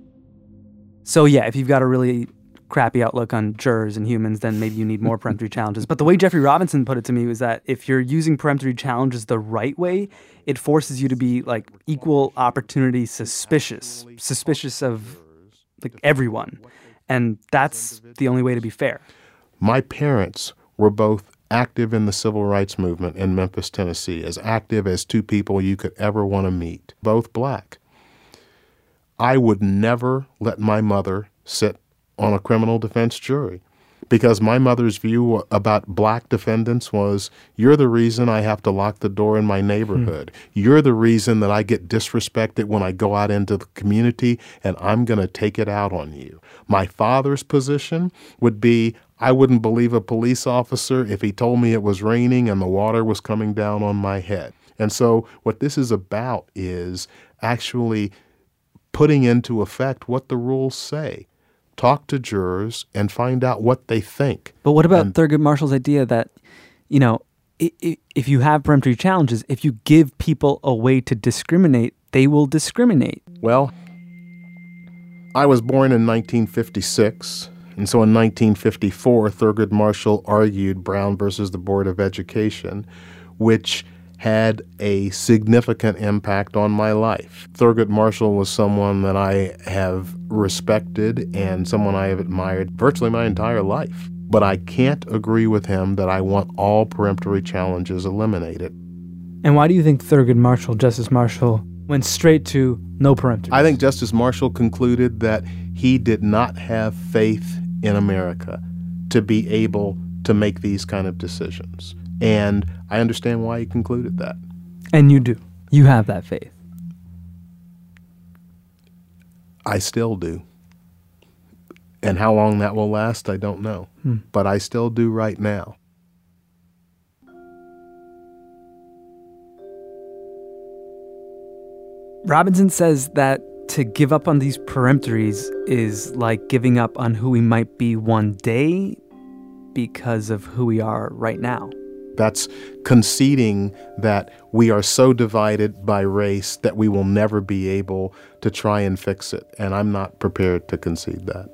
Speaker 4: So yeah, if you've got a really crappy outlook on jurors and humans, then maybe you need more peremptory challenges. But the way Jeffrey Robinson put it to me was that if you're using peremptory challenges the right way, it forces you to be like equal opportunity suspicious of like everyone. And that's the only way to be fair.
Speaker 19: My parents were both active in the civil rights movement in Memphis, Tennessee, as active as two people you could ever want to meet, both black. I would never let my mother sit on a criminal defense jury because my mother's view about black defendants was, you're the reason I have to lock the door in my neighborhood. You're the reason that I get disrespected when I go out into the community, and I'm going to take it out on you. My father's position would be, I wouldn't believe a police officer if he told me it was raining and the water was coming down on my head. And so what this is about is actually putting into effect what the rules say. Talk to jurors and find out what they think.
Speaker 4: But what about Thurgood Marshall's idea that, if you have peremptory challenges, if you give people a way to discriminate, they will discriminate?
Speaker 19: Well, I was born in 1956, and so in 1954, Thurgood Marshall argued Brown versus the Board of Education, which had a significant impact on my life. Thurgood Marshall was someone that I have respected and someone I have admired virtually my entire life. But I can't agree with him that I want all peremptory challenges eliminated.
Speaker 4: And why do you think Thurgood Marshall, Justice Marshall, Went straight to no peremptories.
Speaker 19: I think Justice Marshall concluded that he did not have faith in America to be able to make these kind of decisions. And I understand why he concluded that.
Speaker 4: And you do. You have that faith.
Speaker 19: I still do. And how long that will last, I don't know. But I still do right now.
Speaker 4: Robinson says that to give up on these peremptories is like giving up on who we might be one day because of who we are right now.
Speaker 19: That's conceding that we are so divided by race that we will never be able to try and fix it. And I'm not prepared to concede that.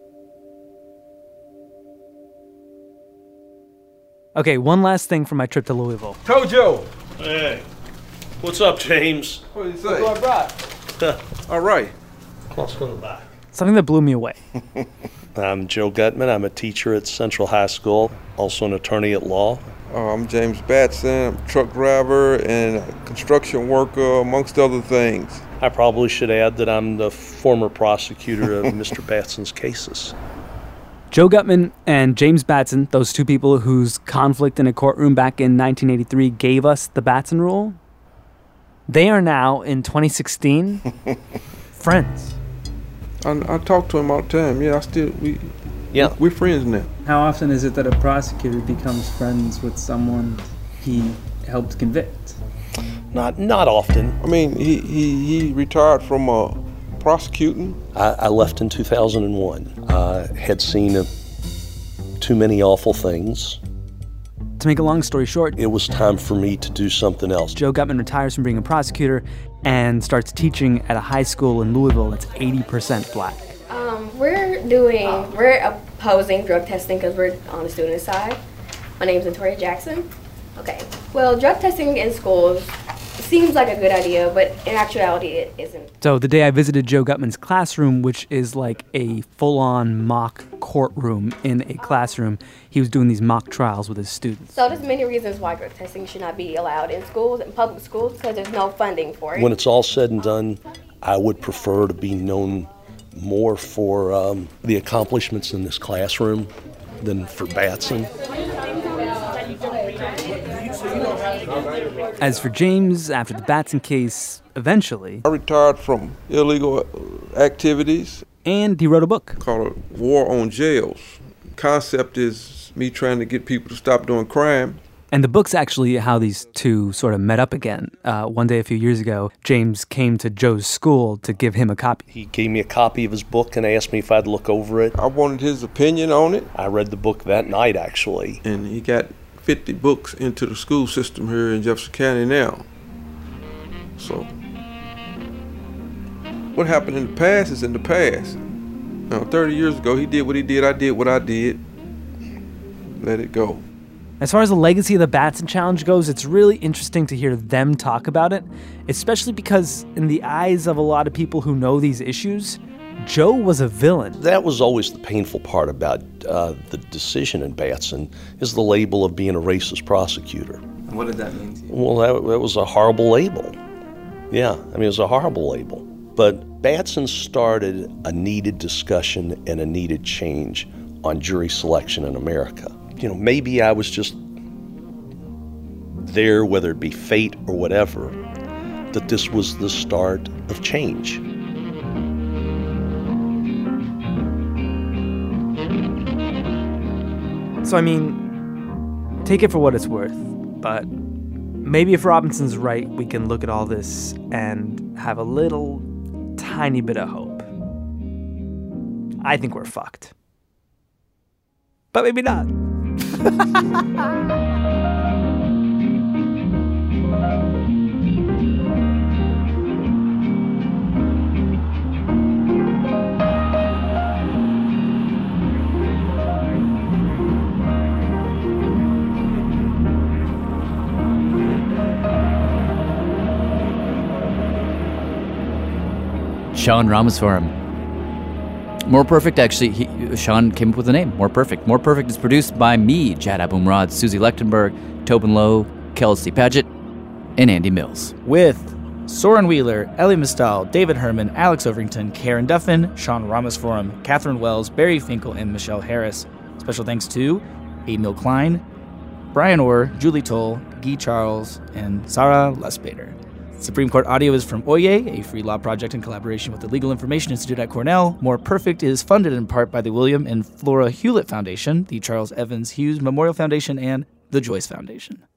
Speaker 4: Okay, one last thing from my trip to Louisville.
Speaker 1: Tojo!
Speaker 6: Hey. What's up, James?
Speaker 1: What do you say? Look what I brought. All right.
Speaker 6: Let's go back.
Speaker 4: Something that blew me away.
Speaker 6: I'm Joe Gutman. I'm a teacher at Central High School, also an attorney at law.
Speaker 1: I'm James Batson. I'm a truck driver and a construction worker, amongst other things.
Speaker 6: I probably should add that I'm the former prosecutor of Mr. Batson's cases.
Speaker 4: Joe Gutman and James Batson, those two people whose conflict in a courtroom back in 1983 gave us the Batson rule, they are now, in 2016, friends.
Speaker 1: I talk to him all the time. Yeah, we're friends now.
Speaker 14: How often is it that a prosecutor becomes friends with someone he helped convict?
Speaker 6: Not often.
Speaker 1: I mean, he retired from prosecuting.
Speaker 6: I left in 2001. I had seen too many awful things.
Speaker 4: To make a long story short,
Speaker 6: it was time for me to do something else.
Speaker 4: Joe Gutman retires from being a prosecutor and starts teaching at a high school in Louisville that's 80% black.
Speaker 18: We're opposing drug testing because we're on the student side. My name's Victoria Jackson. Okay. Well, drug testing in schools seems like a good idea, but in actuality, it isn't.
Speaker 4: So the day I visited Joe Gutman's classroom, which is like a full-on mock courtroom in a classroom, he was doing these mock trials with his students.
Speaker 18: So there's many reasons why drug testing should not be allowed in schools, in public schools, because there's no funding for it.
Speaker 6: When it's all said and done, I would prefer to be known more for the accomplishments in this classroom than for Batson.
Speaker 4: As for James, after the Batson case, eventually...
Speaker 1: I retired from illegal activities.
Speaker 4: And he wrote a book.
Speaker 1: Called War on Jails. Concept is me trying to get people to stop doing crime.
Speaker 4: And the book's actually how these two sort of met up again. One day a few years ago, James came to Joe's school to give him a copy.
Speaker 6: He gave me a copy of his book and asked me if I'd look over it.
Speaker 1: I wanted his opinion on it.
Speaker 6: I read the book that night, actually.
Speaker 1: And he got 50 books into the school system here in Jefferson County now. So, what happened in the past is in the past. Now, 30 years ago, he did what he did, I did what I did. Let it go.
Speaker 4: As far as the legacy of the Batson Challenge goes, it's really interesting to hear them talk about it, especially because in the eyes of a lot of people who know these issues, Joe was a villain.
Speaker 6: That was always the painful part about the decision in Batson, is the label of being a racist prosecutor.
Speaker 14: And what did that mean to you?
Speaker 6: Well, that was a horrible label. Yeah, I mean, it was a horrible label. But Batson started a needed discussion and a needed change on jury selection in America. You know, maybe I was just there, whether it be fate or whatever, that this was the start of change.
Speaker 4: So, I mean, take it for what it's worth, but maybe if Robinson's right, we can look at all this and have a little tiny bit of hope. I think we're fucked. But maybe not.
Speaker 3: Sean Ramaswamy. More Perfect, actually, Sean came up with the name, More Perfect. More Perfect is produced by me, Jad Abumrad, Susie Lechtenberg, Tobin Lowe, Kelsey Paget, and Andy Mills.
Speaker 4: With Soren Wheeler, Ellie Mistal, David Herman, Alex Overington, Karen Duffin, Sean Ramasforum, Catherine Wells, Barry Finkel, and Michelle Harris. Special thanks to Emil Klein, Brian Orr, Julie Toll, Guy Charles, and Sarah Lusbader. Supreme Court audio is from Oye, a free law project in collaboration with the Legal Information Institute at Cornell. More Perfect is funded in part by the William and Flora Hewlett Foundation, the Charles Evans Hughes Memorial Foundation, and the Joyce Foundation.